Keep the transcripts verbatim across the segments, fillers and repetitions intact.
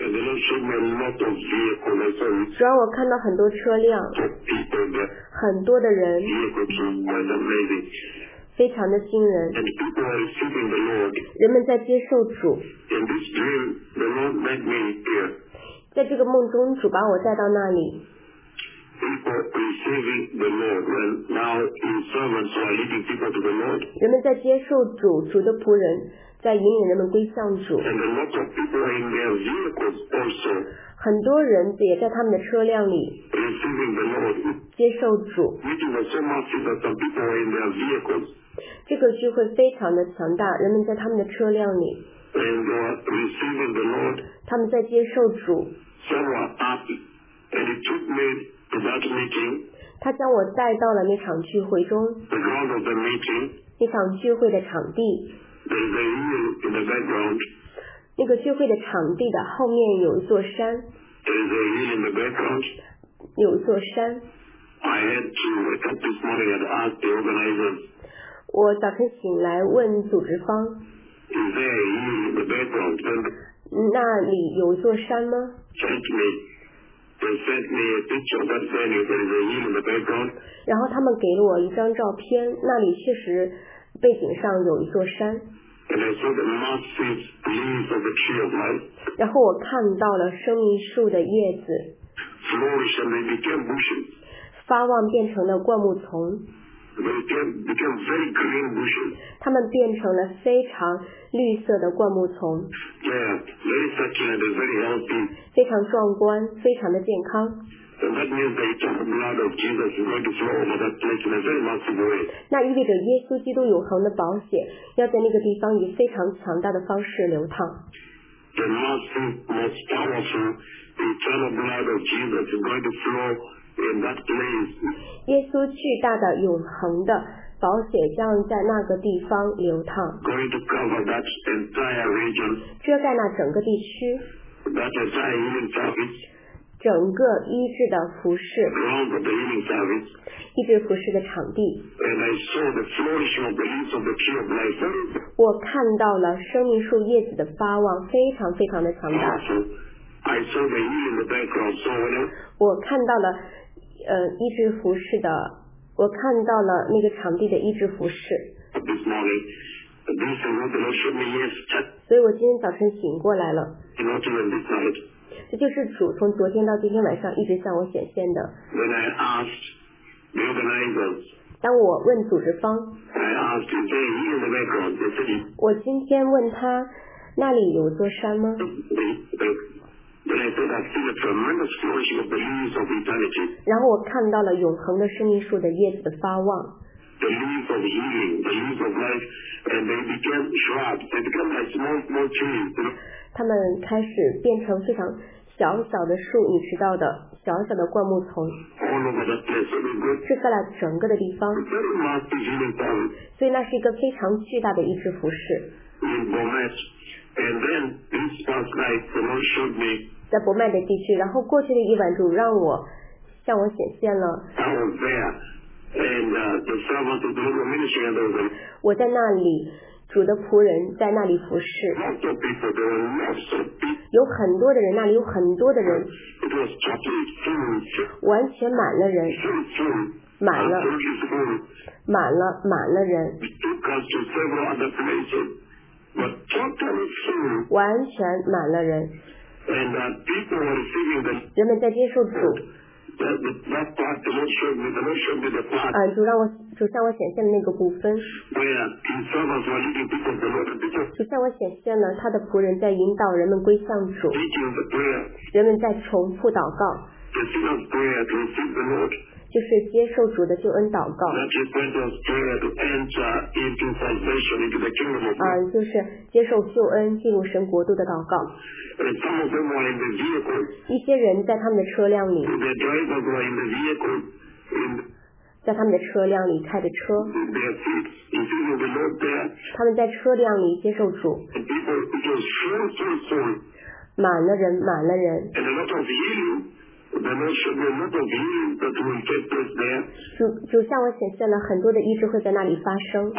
主让我看到很多车辆，很多的人，非常的惊人。人们在接受主。在这个梦中，主把我带到那里。人们在接受主，主的仆人在引领人们归向主。很多人也在他们的车辆里接受主。这个聚会非常的强大，人们在他们的车辆里，他们在接受主。他将我带到了那场聚会中，那场聚会的场地。那个聚会的场地的后面有一座山，有一座山。我早晨醒来问组织方，那里有一座山吗？然后他们给了我一张照片，那里确实背景上有一座山。然后我看到了生命树的叶子发旺变成了灌木丛，它们变成了非常绿色的灌木丛，非常壮观，非常的健康。那意味着耶稣基督永恒的宝血要在那个地方以非常强大的方式流淌。耶稣巨大的永恒的宝血将在那个地方流淌，遮盖那整个地区，整个医治的服饰，医治服饰的场地。我看到了生命树叶子的发旺非常非常的强大。我看到了呃医治服饰的，我看到了那个场地的医治服饰。所以我今天早晨醒过来了。这就是主从昨天到今天晚上一直向我显现的。当我问组织方，我今天问他那里有座山吗？然后我看到了永恒的生命树的叶子的发旺，他们开始变成非常小小的树，你知道的，小小的灌木丛，遮盖了整个的地方，所以那是一个非常巨大的医治服饰。在伯麦的地区，然后过去的一晚主让我向我显现了，我在那里，主的仆人在那里服侍，有很多的人，那里有很多的人，完全满了人，满了满了满了人，完全满了人，人们在接受主。嗯，主让我主向我显现的那个部分，主向我显现了他的仆人在引导人们归向主，人们在重复祷告，就是接受主的救恩祷告，嗯，就是接受救恩进入神国度的祷告。一些人在他们的车辆里，在他们的车辆里开着车，他们在车辆里接受主，满了人满了人， 主主向我显现了很多的医治会在那里发生。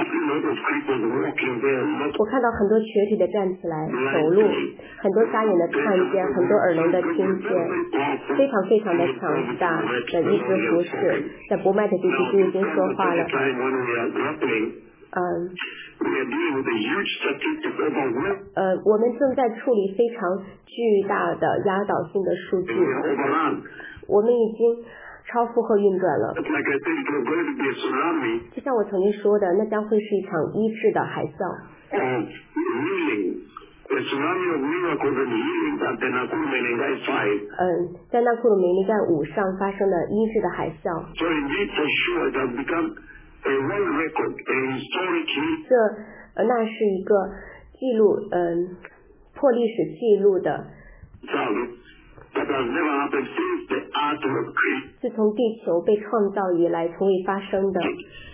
我看到很多瘸腿的站起来走路，很多瞎眼的看见，很多耳聋的听见，非常非常的强大的医治服饰，在博麦特地区就已经说话了。嗯，呃，我们正在处理非常巨大的压倒性的数据，我们已经超负荷运转了。就像我曾经说的，那将会是一场医治的海啸。嗯，在纳库鲁梅尼盖五上发生的医治的海啸。这呃，那是一个记录，嗯、呃，破历史记录的。自从地球被创造以来，从未发生的。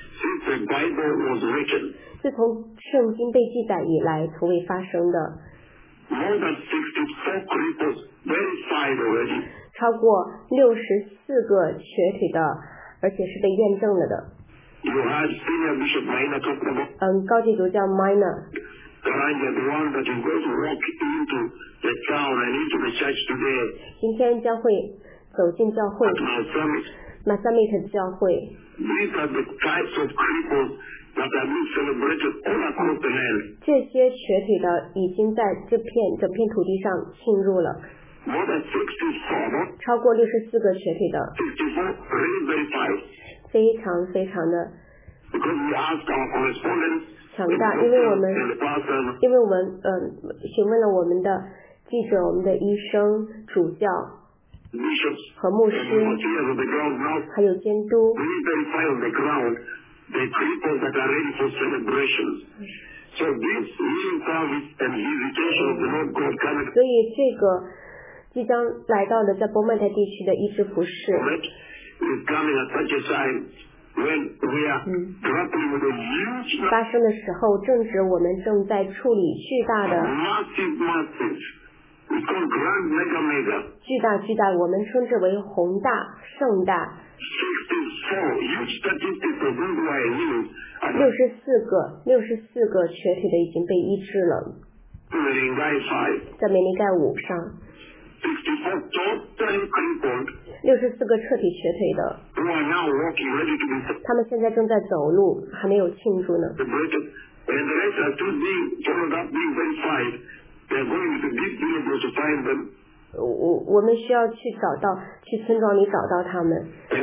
自从圣经被记载以来，从未发生的。超过六十四个瘸腿的，而且是被验证了的。嗯，高级主教 Minor。今天将会走进教会，马萨米特教会。这些瘸腿的已经在这片整片土地上侵入了。超过六十四个瘸腿的，非常非常的强大，因为我们因为我们嗯、呃、询问了我们的记者、我们的医生、主教和牧师，还有监督。所以这个即将来到的在波麦特地区的医治服饰，嗯，发生的时候，正值我们正在处理巨大的、巨大巨大，我们称之为宏大、盛大。六十四个，六十四个瘸腿的已经被医治了，在美尼盖五上。六十四个彻底瘸腿的，他们现在正在走路，还没有庆祝呢。我我们需要去找到，去村庄里找到他们，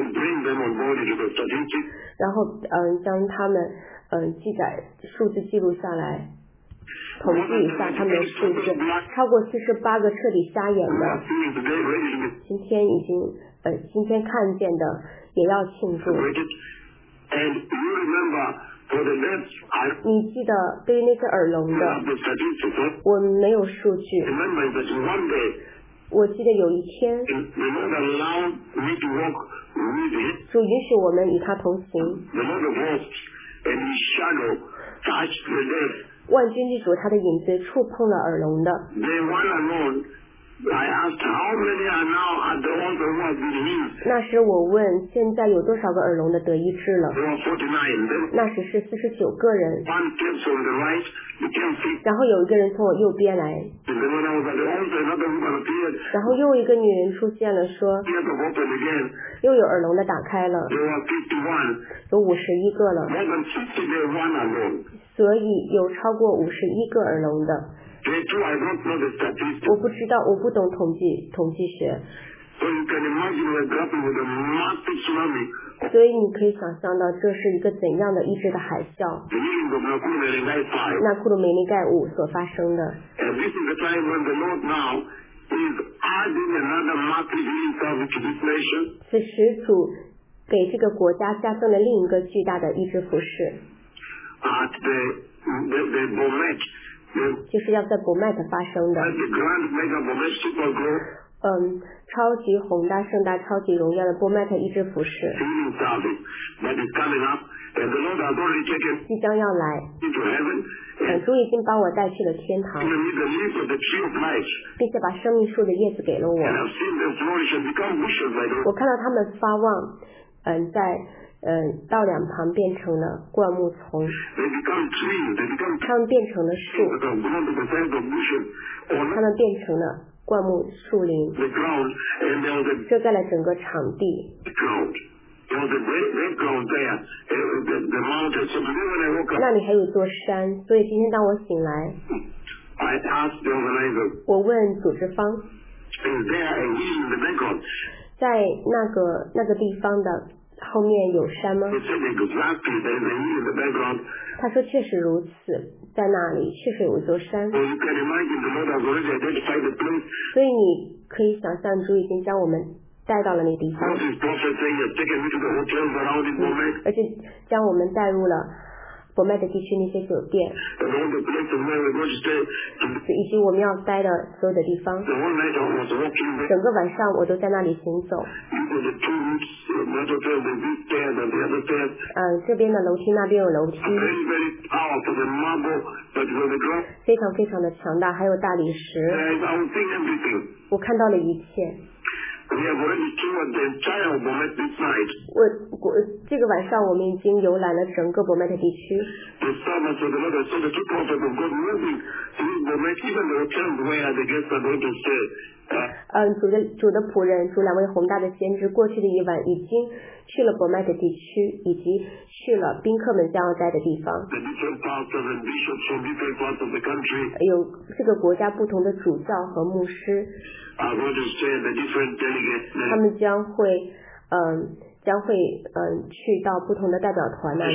然后嗯将他们嗯记载数字记录下来，统计一下他们的数字，超过四十八个彻底瞎眼的，今天已经呃今天看见的也要庆祝。你记得对于那些耳聋的，我们没有数据。我记得有一天，主允许我们与他同行。万军之主他的影子触碰了耳聋的。那时我问，现在有多少个耳聋的得医治了？那时是四十九个人。然后有一个人从我右边来，然后又一个女人出现了，说又有耳聋的打开了，有五十一个了，所以有超过五十一个耳聋的。我不知道，我不懂统计统计学，所以你可以想象到这是一个怎样的医治的海啸。那库鲁梅尼盖五所发生的。此时主给这个国家加赠了另一个巨大的医治服饰，就是要在博麦特发生的。嗯，超级宏大、盛大、超级荣耀的波麦特医治服饰即将要来。 嗯，主已经把我带去了天堂，并且把生命树的叶子给了我。我看到它们发旺，嗯，在嗯道两旁变成了灌木丛，它们变成了树，它们变成了灌木树林，遮盖了整个场地。那里还有座山，所以今天当我醒来，我问组织方，在那个那个地方的后面有山吗？他说确实如此，在那里确实有一座山。所以你可以想象主已经将我们带到了那个地方，而且将我们带入了伯麦的地区那些酒店，以及我们要待的所有的地方。整个晚上我都在那里行走。嗯，这边的楼梯，那边有楼梯，非常非常的强大，还有大理石。我看到了一切。我我这个晚上我们已经游览了整个伯麦特地区。嗯，主的主的仆人，主两位宏大的先知，过去的一晚已经去了伯麦特地区，以及去了宾客们将要待的地方。有这个国家不同的主教和牧师，他们将会嗯将会嗯去到不同的代表团那里。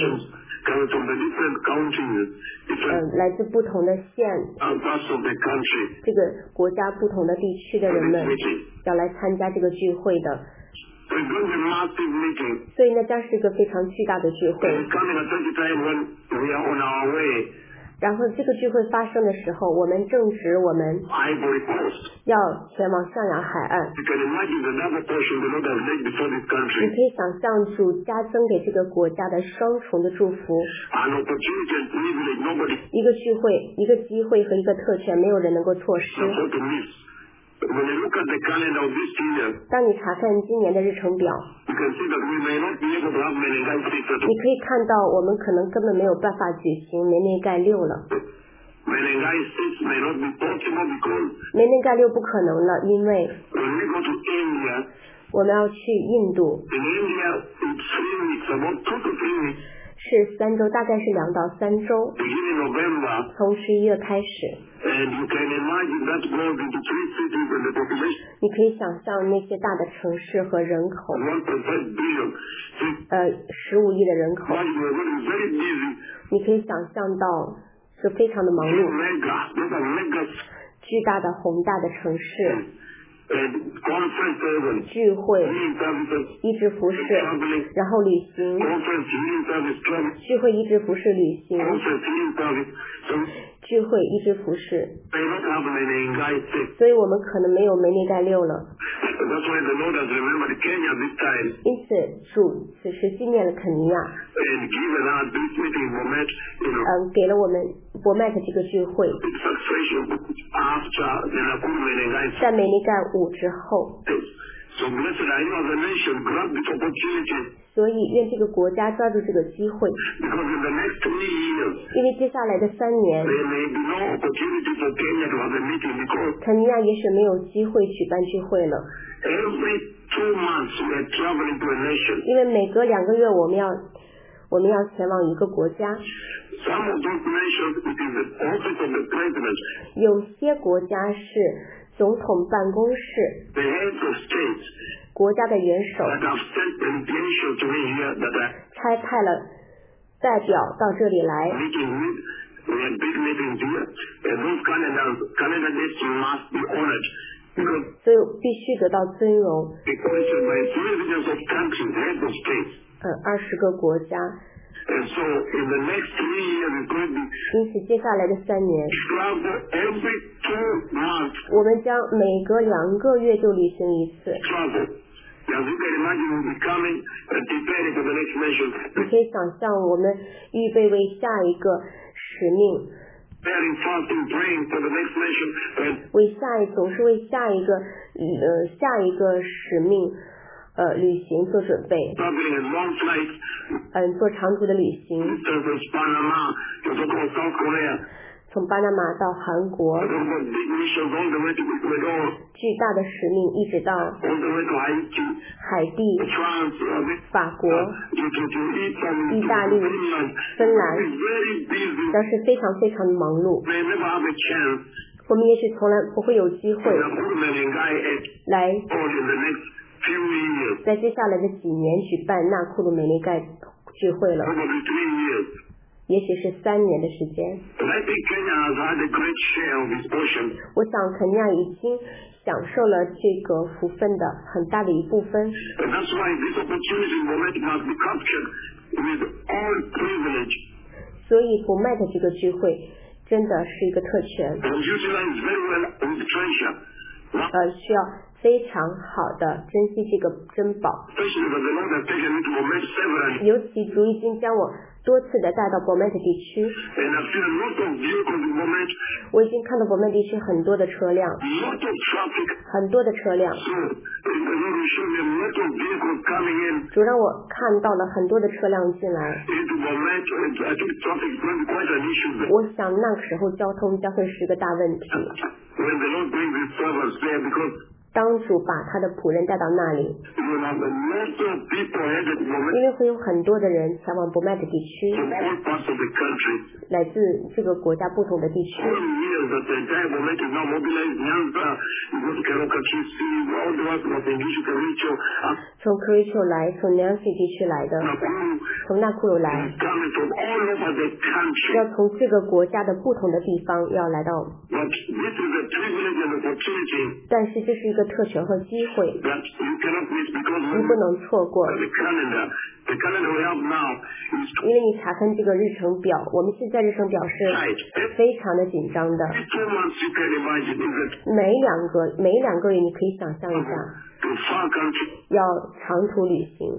嗯，来自不同的县，这个国家不同的地区的人们要来参加这个聚会的，所以那将是一个非常巨大的聚会。然后这个聚会发生的时候，我们正值我们要前往象牙海岸。你可以想象主加增给这个国家的双重的祝福，一个聚会，一个机会和一个特权，没有人能够错失。当你查看今年的日程表，你可以看到我们可能根本没有办法举行梅内盖六了。梅内盖六不可能了，因为我们要去印度，是三周，大概是两到三周，从十一月开始。你可以想象那些大的城市和人口，呃，十五亿的人口，你可以想象到是非常的忙碌，巨大的宏大的城市。聚会，医治服饰，然后旅行，聚会医治服饰旅行，聚会医治服饰，所以我们可能没有梅内盖六了。因此主此时纪念了肯尼亚，嗯，给了我们伯麦特这个聚会，在梅内盖五之后。所以愿这个国家抓住这个机会，因为接下来的三年肯尼亚也许没有机会举办聚会了，因为每隔两个月我们要我们要前往一个国家，有些国家是总统办公室，国家的元首差派了代表到这里来，所以必须得到尊荣。呃，二十个国家。因此接下来的三年，我们将每隔两个月就旅行一次。你可以想象我们预备为下一个使命为下一总是为下一个呃下一个使命呃旅行做准备，嗯，做长途的旅行，从巴拿马到韩国，巨大的使命一直到海地、法国、意大利、芬兰，但是非常非常的忙碌。我们也许从来不会有机会来在接下来的几年举办纳库鲁美内盖聚会了，也许是三年的时间。我想肯尼亚已经享受了这个福分的很大的一部分，所以不麦的这个聚会真的是一个特权，呃，需要非常好的珍惜这个珍宝，尤其主已经将我多次的带到博麦特地区，我已经看到博麦地区很多的车辆，很多的车辆，主让我看到了很多的车辆进来，我想那个时候交通将会是一个大问题。当主把他的仆人带到那里，因为会有很多的人前往不麦的地区，来自这个国家不同的地区，从 Kericho 来，从 Nancy 地区来的，从纳库鲁来，要从这个国家的不同的地方要来到，但是这是一个特权和机会，你不能错过，因为你查看这个日程表，我们现在日程表是非常的紧张的，每两个每两个月你可以想象一下，要长途旅行。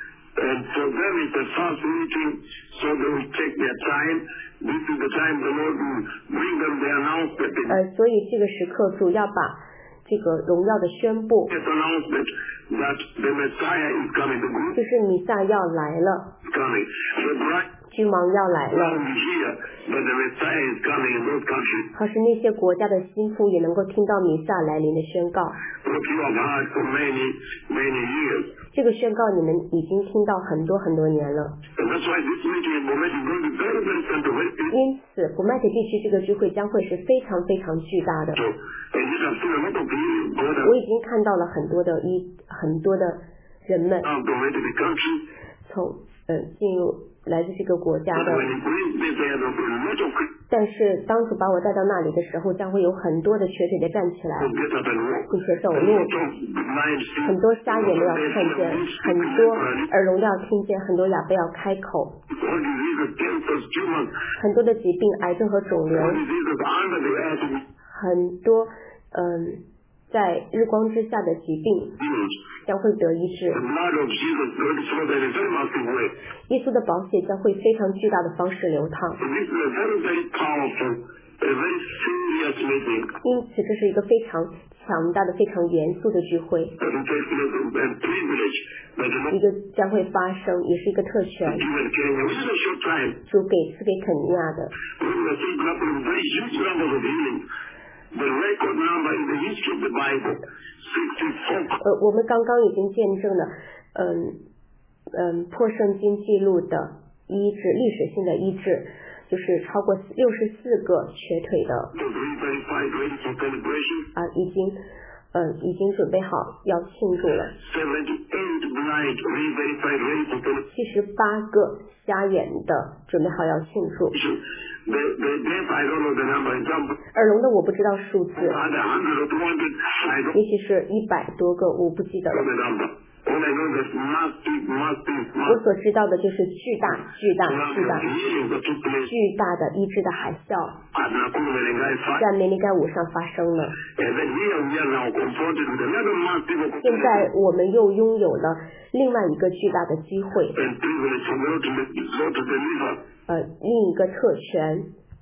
And for them it's the first meeting, so they will take their time. This is the time the Lord will bring them the announcement. 呃，所以这个时刻主要把这个荣耀的宣布， announcement that the Messiah is coming. The group 就是弥赛要来了， is coming. The bride 君王要来了， will be here, but the Messiah is coming in those countries. 可是那些国家的心腹也能够听到弥赛来临的宣告。 What you have heard for many, many years. 这个宣告你们已经听到很多很多年了。 And that's why this meeting in Bomet is going to be very, very controversial. 因此，不麦特地区这个聚会将会是非常非常巨大的。 So, and you have seen a lot of people go down 我已经看到了很多的一很多的人们 from the country. 从呃进入来自这个国家的， When he brings this, there are a lot of 但是当主把我带到那里的时候，将会有很多的瘸腿的站起来， people get up and walk. 并且走路， A lot of blind see. 很多瞎眼都要看见，很多耳聋都要听见，很多哑巴要开口， All diseases, cancers, tumors, 很多的疾病，癌症和肿瘤， all diseases under the earth 很多嗯在日光之下的疾病 demons. 将会得医治。 The blood of Jesus going to flow in a very massive way. 耶稣的宝血将会非常巨大的方式流淌， So this is a very, very powerful, a very serious meeting 因此这是一个非常强大的、非常严肃的聚会， that will take place and privilege that the Lord 一个将会发生，也是一个特权， given Kenya. Within a short time, 主给赐给肯尼亚的。 we will see grappling with very huge numbers of healings. The record number in the history of the Bible, sixty-four. 呃，我们刚刚已经见证了，嗯嗯，破圣经记录的医治，历史性的医治，就是超过六十四个瘸腿的 Those re-verified, ready for celebration. 啊，已经嗯已经准备好要庆祝了。 seventy-eight blind, re-verified, ready for celebration. 七十八个瞎眼的准备好要庆祝。 The, the deaf, I don't know the number. In some 耳聋的我不知道数字， under one hundred or two hundred, I don't 也许是一百多个，我不记得 know 了。 the number. All I know is massive, massive, 我 massive 所知道的就是巨大、巨大、巨大、 healings that took place 巨大的医治的海啸， at Nakuru Merengai Fire. 在梅尼盖舞上发生了。 And then here we are now confronted with another massive 现 opportunity 在我们又拥有了另外一个巨大的机会， and privilege from God to, God to deliver. 呃，另一个特权。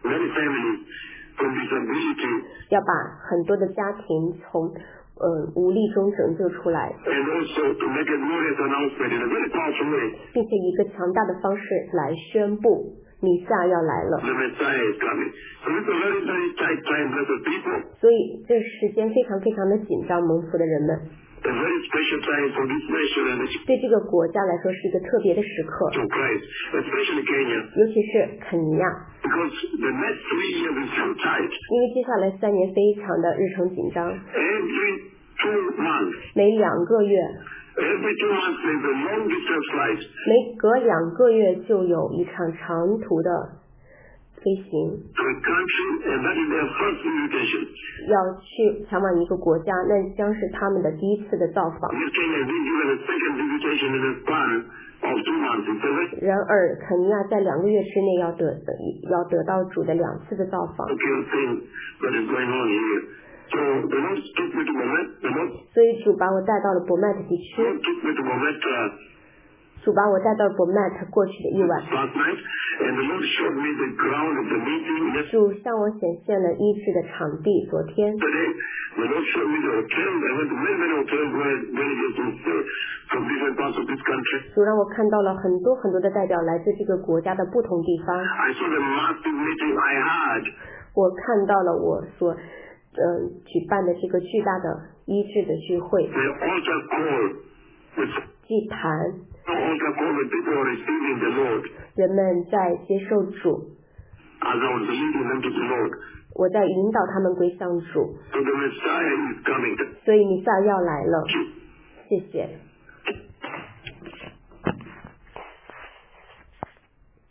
many families from disability, 要把很多的家庭从呃无力中拯救出来， and also to make a glorious announcement in a very powerful way. 并且以一个强大的方式来宣布弥赛要来了。 The Messiah is coming. So it's a very, very tight time, blessed people. 所以这时间非常非常的紧张，蒙福的人们 A very special time for this nation and its 对这个国家来说是一个特别的时刻， to Christ, especially Kenya, 尤其是肯尼亚， because the next three years is so tight. 因为接下来三年非常的日程紧张， Every two months, 每两个月 every two months there's a long distance flight 每隔两个月就有一场长途的飞行， to a country, and that is their first invitation. 要去前往一个国家，那将是他们的第一次的造访。 This Kenya has been given a second invitation in a span of two months. It's a very 然而，肯尼亚在两个月之内要得要得到主的两次的造访， okay thing that is going on here. So the Lord took me to Bomet. The Lord, 所以主把我带到了博麦特地区， Lord took me to Bomet uh, 主把我带到博麦特过去的一晚， last night, and the Lord showed me the ground of the meeting. Yesterday, 主向我显现了医治的场地。昨天， the Lord showed me the hotels. I went to many, many hotels where delegates will stay from different parts of this country. 主让我看到了很多很多的代表来自这个国家的不同地方， I saw the massive meeting I had. 我看到了我所呃举办的这个巨大的医治的聚会， The altar call, with 祭坛， the altar call when people are receiving the Lord 人们在接受主， as I was leading them to the Lord. 我在引导他们归向主， So the Messiah is coming. 所以弥撒要来了。谢谢。